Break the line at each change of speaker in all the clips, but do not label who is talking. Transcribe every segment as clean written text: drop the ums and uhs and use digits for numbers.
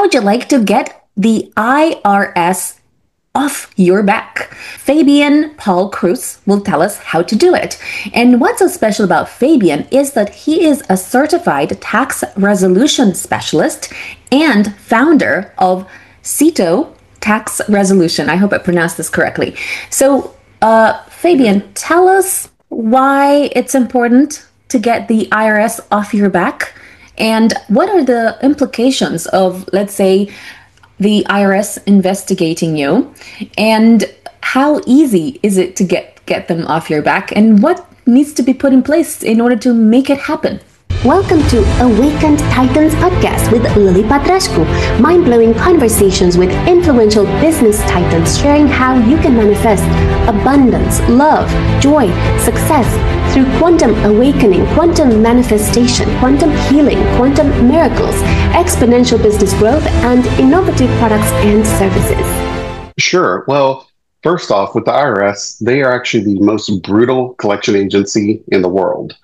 would you like to get the IRS off your back? Fabian Paul Cruz will tell us how to do it. And what's so special about Fabian is that he is a certified tax resolution specialist and founder of CITO Tax Resolution. I hope I pronounced this correctly. So, Fabian, tell us why it's important to get the IRS off your back, and what are the implications of, let's say, the IRS investigating you, and how easy is it to get them off your back, and what needs to be put in place in order to make it happen?
Welcome to Awakened Titans podcast with Lily Patrescu. Mind-blowing conversations with influential business titans sharing how you can manifest abundance, love, joy, success through quantum awakening, quantum manifestation, quantum healing, quantum miracles, exponential business growth, and innovative products and services.
Sure. Well, first off, with the IRS, they are actually the most brutal collection agency in the world.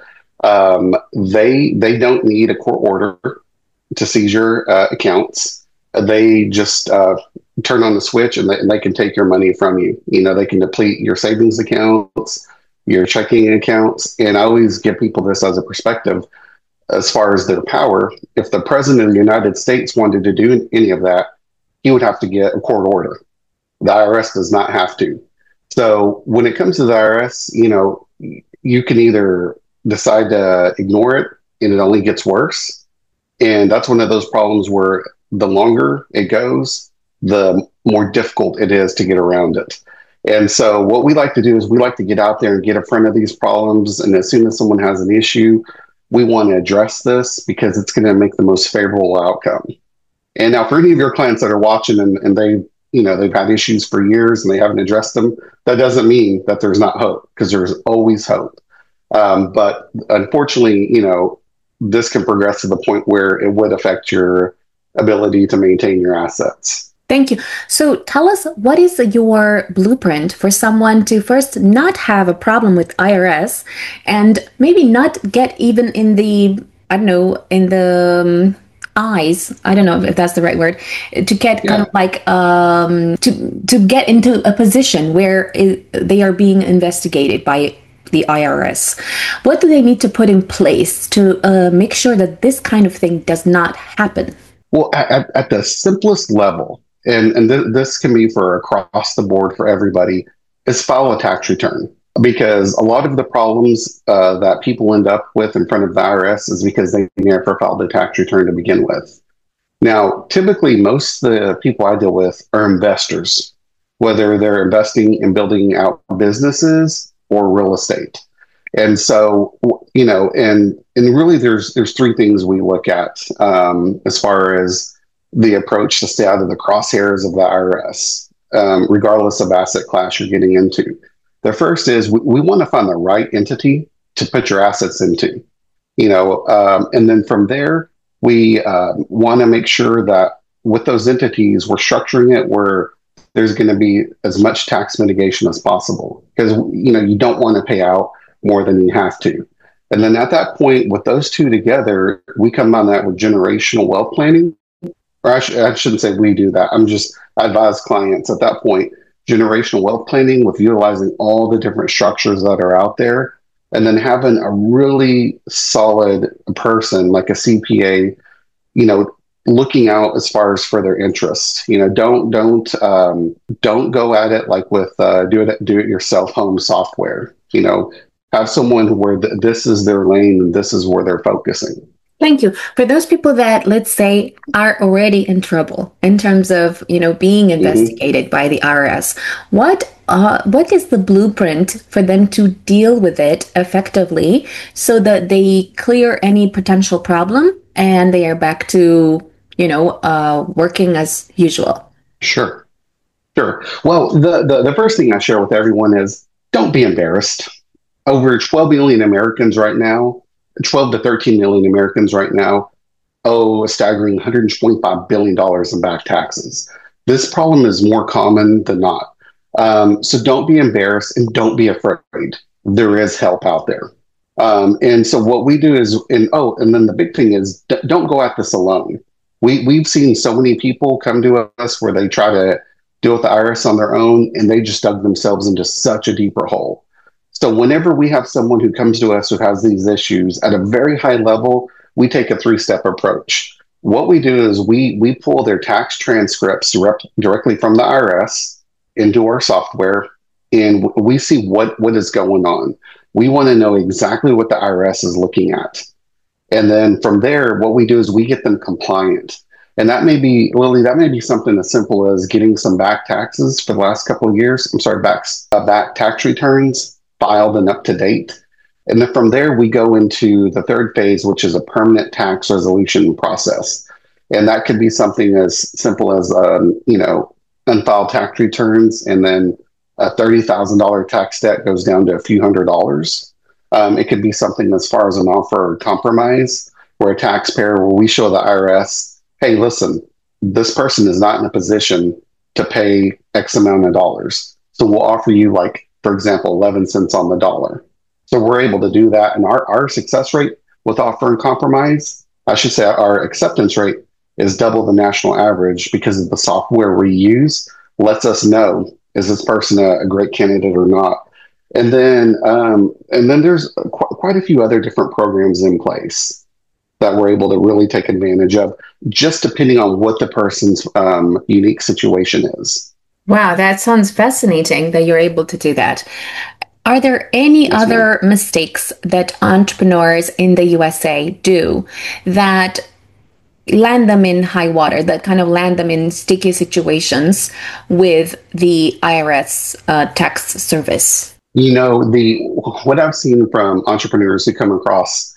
They don't need a court order to seize your accounts. They just turn on the switch and they can take your money from you. You know, they can deplete your savings accounts, your checking accounts. And I always give people this as a perspective as far as their power. If the president of the United States wanted to do any of that, he would have to get a court order. The IRS does not have to. So when it comes to the IRS, you know, you can either decide to ignore it and it only gets worse. And that's one of those problems where the longer it goes, the more difficult it is to get around it. And so what we like to do is we like to get out there and get in front of these problems. And as soon as someone has an issue, we want to address this because it's going to make the most favorable outcome. And now for any of your clients that are watching and they've had issues for years and they haven't addressed them, that doesn't mean that there's not hope, because there's always hope. But unfortunately, you know, this can progress to the point where it would affect your ability to maintain your assets.
Thank you. So tell us, what is your blueprint for someone to first not have a problem with IRS and maybe not get even in the, eyes, I don't know if that's the right word, to get kind of like to get into a position where they are being investigated by the IRS. What do they need to put in place to make sure that this kind of thing does not happen?
Well, at the simplest level, and this can be for across the board for everybody, is file a tax return. Because a lot of the problems that people end up with in front of the IRS is because they never filed a tax return to begin with. Now, typically, most of the people I deal with are investors, whether they're investing in building out businesses or real estate. And so, you know, and really there's three things we look at as far as the approach to stay out of the crosshairs of the IRS, regardless of asset class you're getting into. The first is we want to find the right entity to put your assets into, you know, and then from there, we want to make sure that with those entities, we're structuring it where there's going to be as much tax mitigation as possible, because, you know, you don't want to pay out more than you have to. And then at that point, with those two together, we come on that with generational wealth planning. Or I shouldn't say we do that. I advise clients at that point, generational wealth planning with utilizing all the different structures that are out there, and then having a really solid person like a CPA, you know, looking out as far as for their interests. You know, don't go at it like with do it yourself home software. You know, have someone where this is their lane and this is where they're focusing.
Thank you. For those people that, let's say, are already in trouble in terms of, you know, being investigated by the IRS, what is the blueprint for them to deal with it effectively so that they clear any potential problem and they are back to, you know, working as usual?
Sure. Well, the first thing I share with everyone is don't be embarrassed. Over 12 million Americans right now, 12 to 13 million Americans right now owe a staggering $125 billion in back taxes. This problem is more common than not. So don't be embarrassed and don't be afraid. There is help out there. And so what we do is, and then the big thing is don't go at this alone. We've seen so many people come to us where they try to deal with the IRS on their own, and they just dug themselves into such a deeper hole. So whenever we have someone who comes to us who has these issues at a very high level, we take a three-step approach. What we do is we pull their tax transcripts directly from the IRS into our software, and we see what is going on. We want to know exactly what the IRS is looking at. And then from there, what we do is we get them compliant. And that may be, Lily, that may be something as simple as getting some back taxes for the last couple of years. Back tax returns filed and up to date. And then from there, we go into the third phase, which is a permanent tax resolution process. And that could be something as simple as, unfiled tax returns, and then a $30,000 tax debt goes down to a few $100s. It could be something as far as an offer or compromise, where a taxpayer, where we show the IRS, hey, listen, this person is not in a position to pay X amount of dollars. So we'll offer you, like, for example, 11 cents on the dollar. So we're able to do that. And our success rate with offer and compromise, I should say our acceptance rate is double the national average, because of the software we use lets us know, is this person a great candidate or not? And then there's quite a few other different programs in place that we're able to really take advantage of, just depending on what the person's unique situation is.
Wow, that sounds fascinating that you're able to do that. Are there any other mistakes that entrepreneurs in the USA do that land them in high water, that kind of land them in sticky situations with the IRS tax service?
What I've seen from entrepreneurs who come across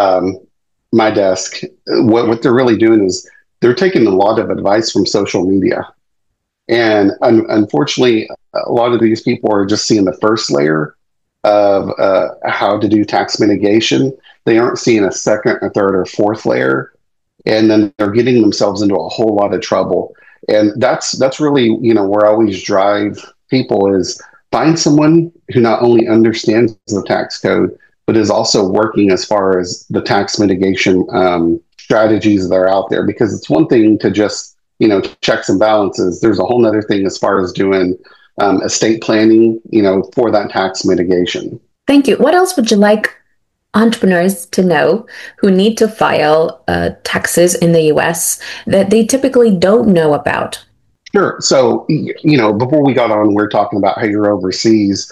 my desk, what they're really doing is they're taking a lot of advice from social media. And unfortunately, a lot of these people are just seeing the first layer of how to do tax mitigation. They aren't seeing a second, or third, or fourth layer. And then they're getting themselves into a whole lot of trouble. And that's really, where I always drive people is find someone who not only understands the tax code, but is also working as far as the tax mitigation strategies that are out there. Because it's one thing to just, checks and balances. There's a whole nother thing as far as doing estate planning, for that tax mitigation.
Thank you. What else would you like entrepreneurs to know who need to file taxes in the US that they typically don't know about?
Sure. So, before we got on, we were talking about how you're overseas.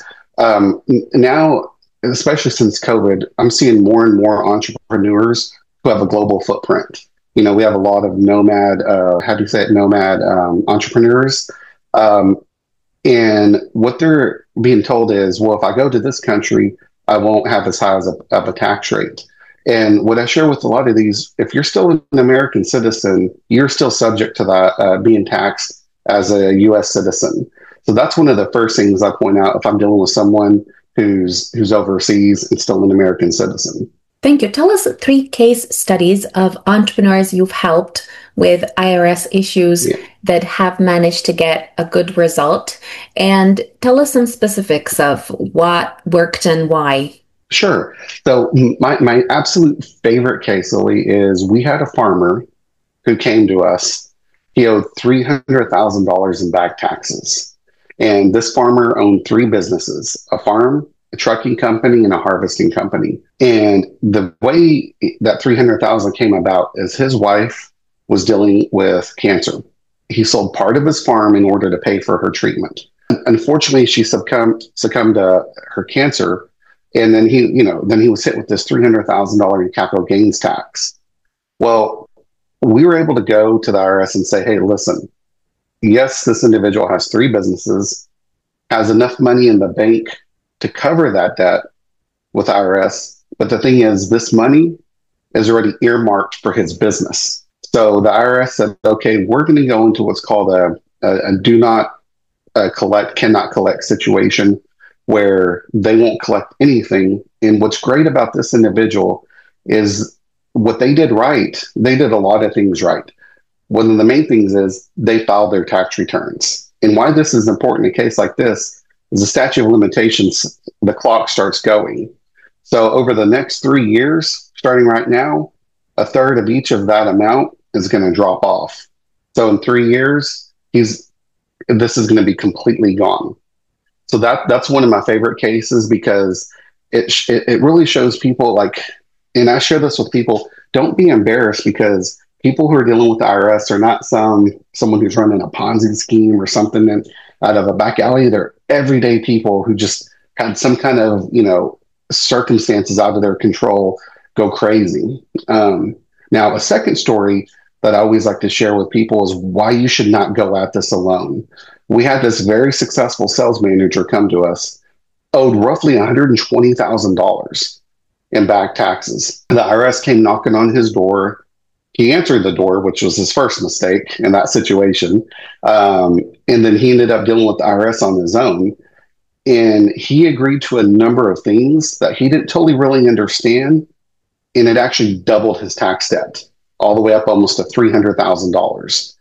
Now, especially since COVID, I'm seeing more and more entrepreneurs who have a global footprint. We have a lot of nomad entrepreneurs. And what they're being told is, well, if I go to this country, I won't have as high of a tax rate. And what I share with a lot of these, if you're still an American citizen, you're still subject to that being taxed as a U.S. citizen. So that's one of the first things I point out if I'm dealing with someone who's overseas and still an American citizen.
Thank you. Tell us 3 case studies of entrepreneurs you've helped with IRS issues that have managed to get a good result. And tell us some specifics of what worked and why.
Sure. So my absolute favorite case, Lily, is we had a farmer who came to us. He owed $300,000 in back taxes. And this farmer owned 3 businesses: a farm, a trucking company, and a harvesting company. And the way that $300,000 came about is his wife was dealing with cancer. He sold part of his farm in order to pay for her treatment. Unfortunately, she succumbed to her cancer. And then he was hit with this $300,000 in capital gains tax. Well, we were able to go to the IRS and say, hey, listen, yes, this individual has 3 businesses, has enough money in the bank to cover that debt with IRS. But the thing is, this money is already earmarked for his business. So the IRS said, okay, we're going to go into what's called a do not collect, cannot collect situation, where they won't collect anything. And what's great about this individual is what they did right. They did a lot of things right. One of the main things is they filed their tax returns. And why this is important in a case like this is the statute of limitations, the clock starts going. So over the next 3 years, starting right now, a third of each of that amount is going to drop off. So in 3 years, this is going to be completely gone. So that's one of my favorite cases because it really shows people like, and I share this with people, don't be embarrassed because people who are dealing with the IRS are not someone who's running a Ponzi scheme or something out of a back alley. They're everyday people who just had some kind of, circumstances out of their control go crazy. Now, a second story that I always like to share with people is why you should not go at this alone. We had this very successful sales manager come to us, owed roughly $120,000 in back taxes. The IRS came knocking on his door. He answered the door, which was his first mistake in that situation. And then he ended up dealing with the IRS on his own. And he agreed to a number of things that he didn't totally really understand. And it actually doubled his tax debt all the way up almost to $300,000.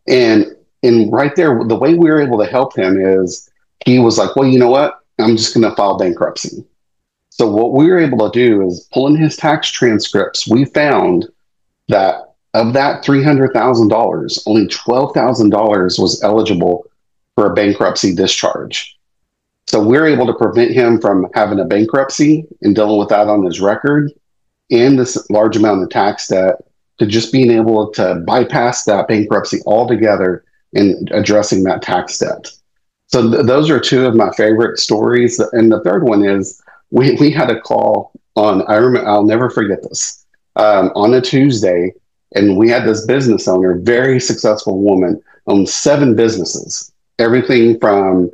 And right there, the way we were able to help him is he was like, well, you know what? I'm just going to file bankruptcy. So what we were able to do is pull in his tax transcripts. We found that of that $300,000, only $12,000 was eligible for a bankruptcy discharge. So we're able to prevent him from having a bankruptcy and dealing with that on his record and this large amount of tax debt to just being able to bypass that bankruptcy altogether and addressing that tax debt. So those are two of my favorite stories. And the third one is we had a call on, I'll never forget this, on a Tuesday. And we had this business owner, very successful woman, owned 7 businesses, everything from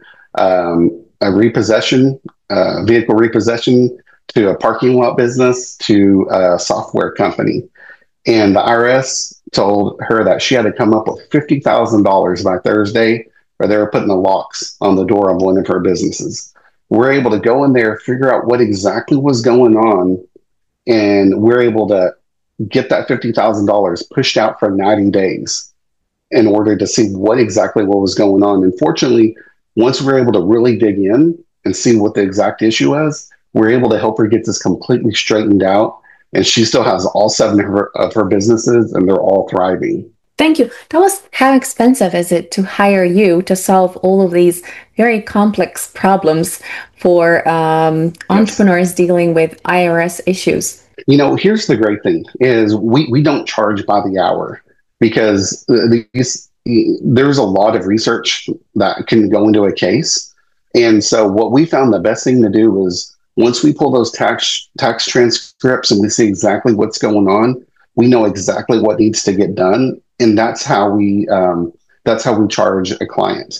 a repossession, vehicle repossession, to a parking lot business, to a software company. And the IRS told her that she had to come up with $50,000 by Thursday, or they were putting the locks on the door of one of her businesses. We're able to go in there, figure out what exactly was going on, and we're able to get that $50,000 pushed out for 90 days in order to see what was going on. And fortunately, once we were able to really dig in and see what the exact issue was, we're able to help her get this completely straightened out. And she still has all 7 of her businesses, and they're all thriving.
Thank you. Tell us, how expensive is it to hire you to solve all of these very complex problems for entrepreneurs dealing with IRS issues?
Here's the great thing is we don't charge by the hour because there's a lot of research that can go into a case. And so what we found the best thing to do was once we pull those tax transcripts and we see exactly what's going on, we know exactly what needs to get done. And that's how we charge a client.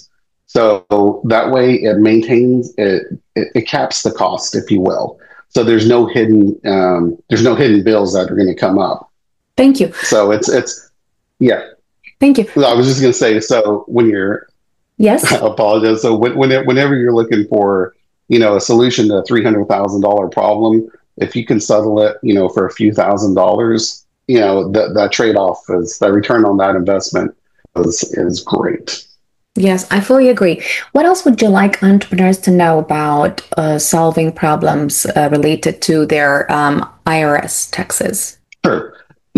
So that way it maintains it caps the cost, if you will. So there's no hidden bills that are going to come up.
Thank you.
So it's yeah.
Thank you.
I was just going to say, so when you're
yes,
I apologize. So whenever you're looking for a solution to a $300,000 problem, if you can settle it for a few $1,000s, the trade-off is the return on that investment is great.
Yes, I fully agree. What else would you like entrepreneurs to know about solving problems related to their IRS taxes?
Sure.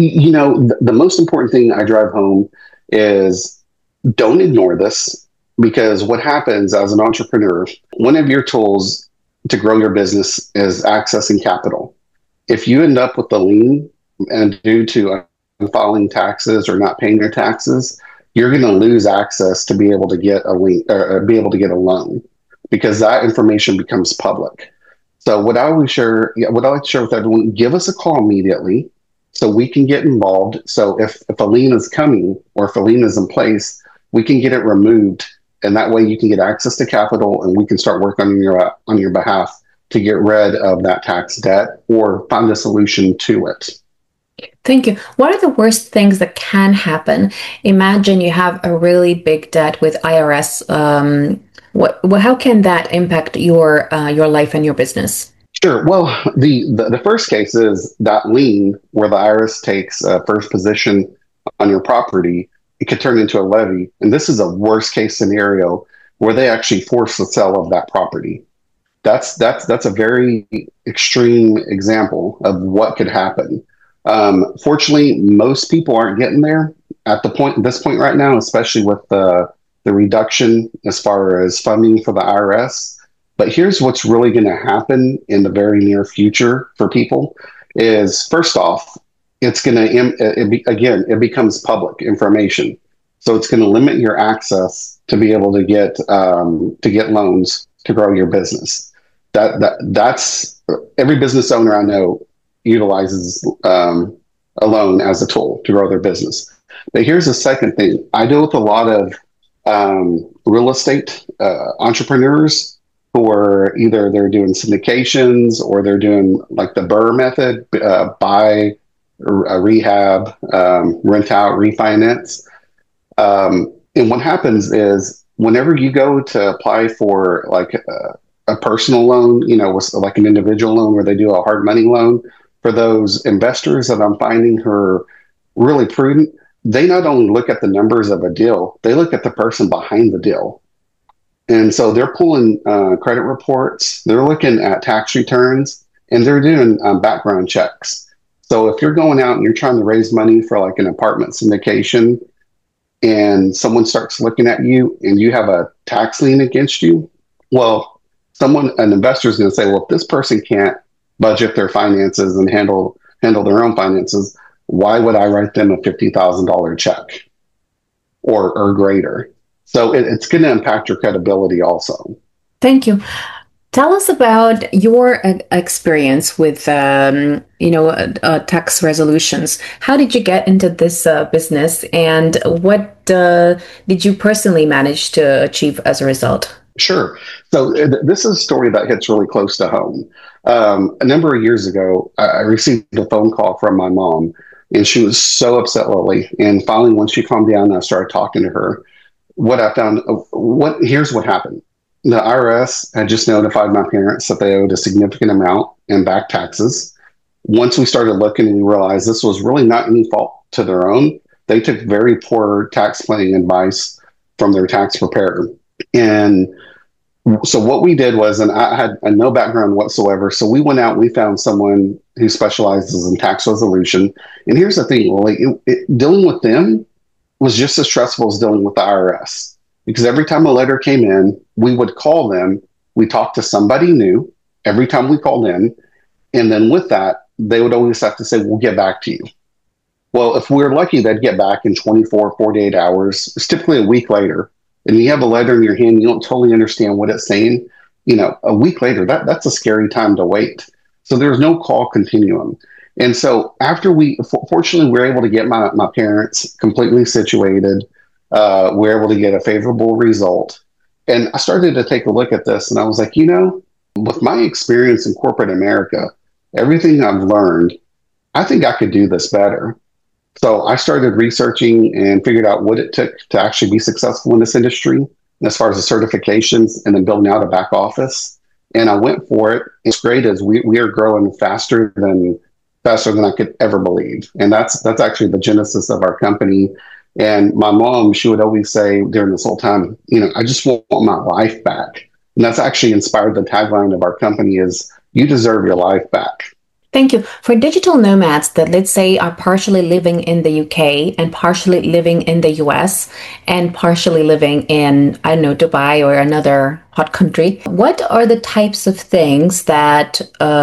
The most important thing I drive home is don't ignore this, because what happens as an entrepreneur, one of your tools to grow your business is accessing capital. If you end up with a lien and due to filing taxes or not paying your taxes, you're going to lose access to be able to get a lien or be able to get a loan, because that information becomes public. So what I like to share with everyone, give us a call immediately so we can get involved. So if a lien is coming or if a lien is in place, we can get it removed. And that way you can get access to capital and we can start working on your behalf to get rid of that tax debt or find a solution to it.
Thank you. What are the worst things that can happen? Imagine you have a really big debt with IRS. How can that impact your life and your business?
Sure. Well, the first case is that lien where the IRS takes first position on your property. It could turn into a levy. And this is a worst case scenario where they actually force the sale of that property. That's a very extreme example of what could happen. Fortunately, most people aren't getting there at this point right now, especially with the reduction as far as funding for the IRS. But here's what's really going to happen in the very near future for people is first off, it's going to, again, it becomes public information. So it's going to limit your access to be able to get loans to grow your business. That's every business owner I know utilizes a loan as a tool to grow their business. But here's the second thing. I deal with a lot of real estate entrepreneurs who are either they're doing syndications or they're doing like the BRRRR method, buy, rehab, rent out, refinance. And what happens is whenever you go to apply for like a personal loan, with like an individual loan where they do a hard money loan, for those investors that I'm finding who are really prudent, they not only look at the numbers of a deal, they look at the person behind the deal. And so they're pulling credit reports, they're looking at tax returns, and they're doing background checks. So if you're going out and you're trying to raise money for like an apartment syndication and someone starts looking at you and you have a tax lien against you, well, an investor is going to say, well, if this person can't budget their finances and handle their own finances, why would I write them a $50,000 check or greater? So it's going to impact your credibility also.
Thank you. Tell us about your experience with, tax resolutions. How did you get into this business, and what did you personally manage to achieve as a result?
Sure. So this is a story that hits really close to home. A number of years ago, I received a phone call from my mom, and she was so upset, Lily. And finally, when she calmed down, I started talking to her. Here's what happened. The IRS had just notified my parents that they owed a significant amount in back taxes. Once we started looking, we realized this was really not any fault to their own. They took very poor tax planning advice from their tax preparer. And so what we did was, and I had no background whatsoever, so we went out and we found someone who specializes in tax resolution. And here's the thing, Lily, dealing with them was just as stressful as dealing with the IRS. Because every time a letter came in, we would call them. We talked to somebody new every time we called in. And then with that, they would always have to say, we'll get back to you. Well, if we're lucky, they'd get back in 24, 48 hours. It's typically a week later. And you have a letter in your hand, you don't totally understand what it's saying. A week later, that's a scary time to wait. So there's no call continuum. And so after fortunately, we were able to get my parents completely situated. We were able to get a favorable result. And I started to take a look at this and I was like, with my experience in corporate America, everything I've learned, I think I could do this better. So I started researching and figured out what it took to actually be successful in this industry as far as the certifications and then building out a back office. And I went for it. It's great as we are growing faster than I could ever believe. And that's actually the genesis of our company. And my mom, she would always say during this whole time, I just want my life back. And that's actually inspired the tagline of our company is, you deserve your life back.
Thank you. For digital nomads that, let's say, are partially living in the UK and partially living in the US and partially living in, I don't know, Dubai or another hot country, what are the types of things that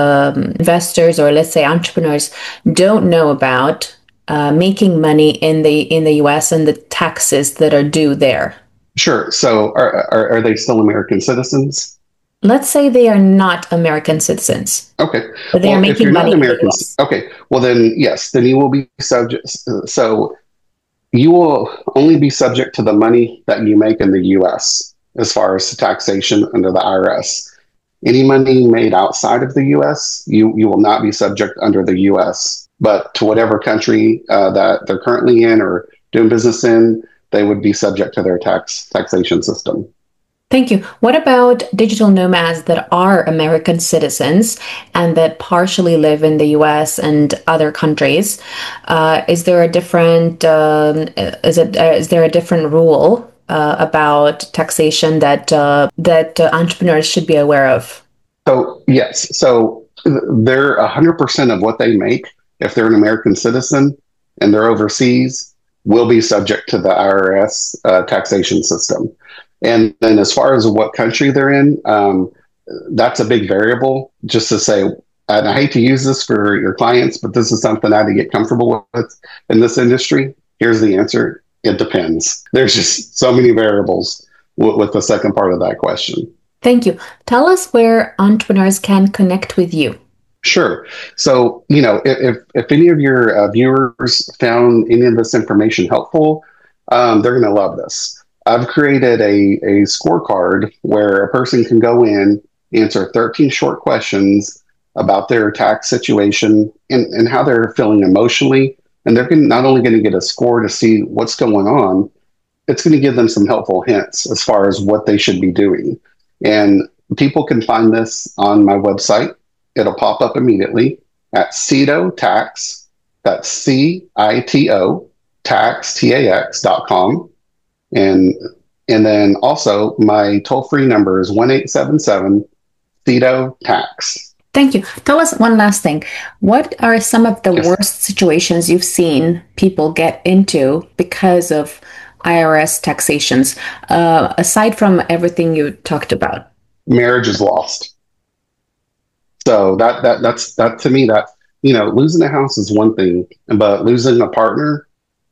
investors or, let's say, entrepreneurs don't know about making money in the US and the taxes that are due there?
Sure. So are they still American citizens?
Let's say they are not American citizens.
Okay.
But they are making money in the US.
Okay. Well, then, yes, then you will be subject. So you will only be subject to the money that you make in the US as far as taxation under the IRS. Any money made outside of the US, you will not be subject under the US. But to whatever country that they're currently in or doing business in, they would be subject to their taxation system.
Thank you. What about digital nomads that are American citizens and that partially live in the US and other countries? Is there a different rule about taxation that entrepreneurs should be aware of?
So yes, so they're 100% of what they make if they're an American citizen and they're overseas, will be subject to the IRS taxation system. And then as far as what country they're in, that's a big variable. Just to say, and I hate to use this for your clients, but this is something I had to get comfortable with in this industry. Here's the answer. It depends. There's just so many variables with the second part of that question.
Thank you. Tell us where entrepreneurs can connect with you.
Sure. So, if any of your viewers found any of this information helpful, they're going to love this. I've created a scorecard where a person can go in, answer 13 short questions about their tax situation and how they're feeling emotionally. And they're not only going to get a score to see what's going on, it's going to give them some helpful hints as far as what they should be doing. And people can find this on my website. It'll pop up immediately at Cito Tax. That's CITO tax, TAX.com. And then also my toll-free number is 1-877 Cito Tax.
Thank you. Tell us one last thing. What are some of the worst situations you've seen people get into because of IRS taxations, aside from everything you talked about? Marriage
is lost. So that's to me, that, losing a house is one thing, but losing a partner,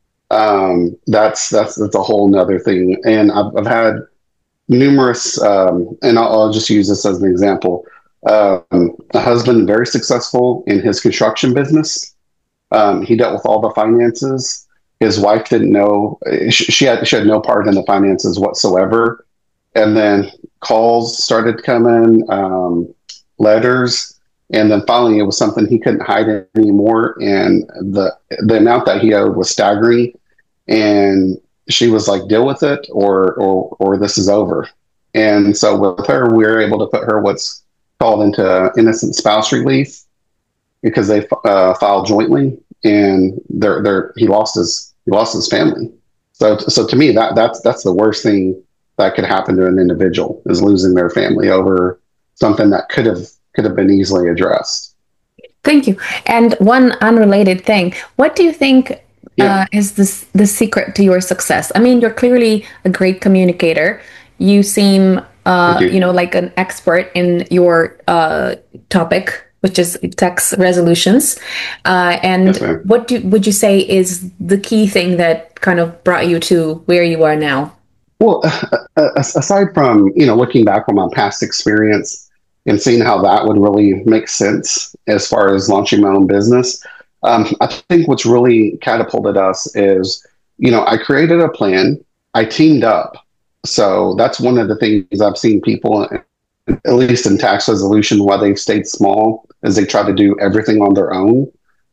that's a whole nother thing. And I've had numerous, and I'll just use this as an example. A husband, very successful in his construction business. He dealt with all the finances. His wife didn't know, she had no part in the finances whatsoever. And then calls started coming, letters, and then finally it was something he couldn't hide anymore. And the amount that he owed was staggering. And she was like, deal with it or this is over. And so with her, we were able to put her what's called into innocent spouse relief because they filed jointly, and he lost his family. So to me, that's the worst thing that could happen to an individual, is losing their family over something that could have been easily addressed. Thank you. And one unrelated thing, what do you think is the secret to your success? I mean, you're clearly a great communicator. You seem like an expert in your topic, which is tax resolutions. And yes, what would you say is the key thing that kind of brought you to where you are now? Well, aside from, looking back on my past experience and seeing how that would really make sense as far as launching my own business, I think what's really catapulted us is, I created a plan. I teamed up. So that's one of the things I've seen people, at least in tax resolution, why they've stayed small, is they try to do everything on their own.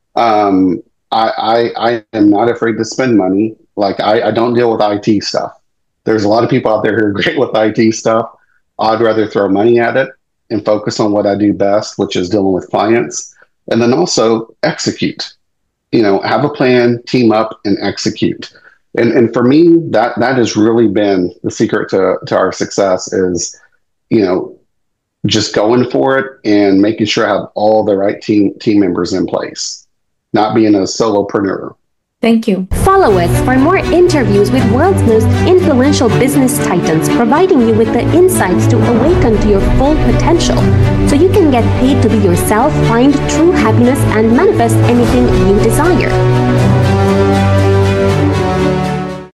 I am not afraid to spend money. Like I don't deal with IT stuff. There's a lot of people out there who are great with IT stuff. I'd rather throw money at it and focus on what I do best, which is dealing with clients. And then also execute, have a plan, team up, and execute. And for me, that has really been the secret to our success is, just going for it and making sure I have all the right team members in place, not being a solopreneur.
Thank you. Follow us for more interviews with world's most influential business titans, providing you with the insights to awaken to your full potential, so you can get paid to be yourself, find true happiness, and manifest anything you desire.